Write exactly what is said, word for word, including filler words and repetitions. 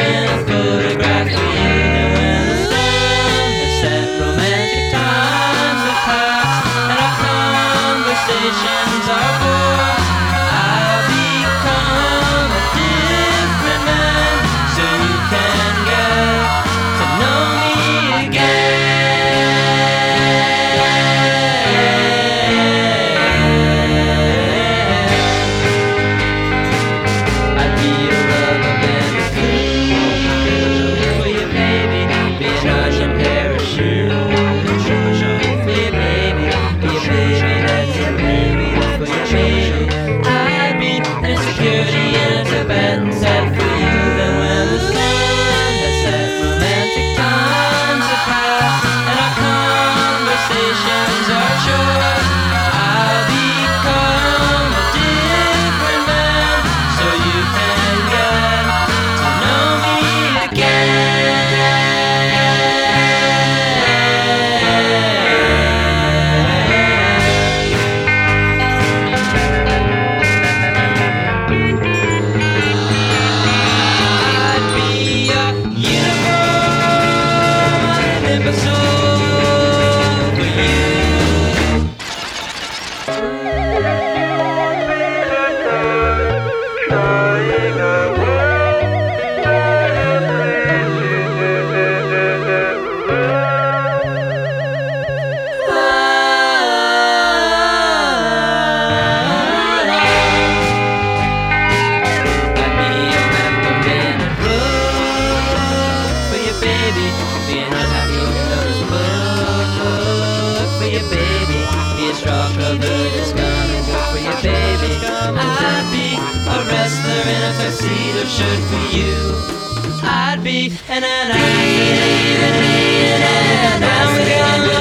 in a photograph for you. And when the sun has set, romantic times have passed, and our conversations are bored, I'll become a different man, so you can get to know me again. I'd be a rubber band of glue for you, baby. Be an ocean parachute for you, baby. Be a baby that's a baby for you, baby. I'd be an insecurity in a Tibetan set for you. Then when the sun has set, romantic times have passed, and our conversations are short, I'll become a different man, so you can get to know me I'd be a unicorn episode for you. I'd be a rubber band of rope for you, baby. Be an unnatural lover's book for you, baby. Be a straw covered in scum and gook for you, baby. I'd be a wrestler in a tuxedo shirt for you. I'd be an an athlete, and I'm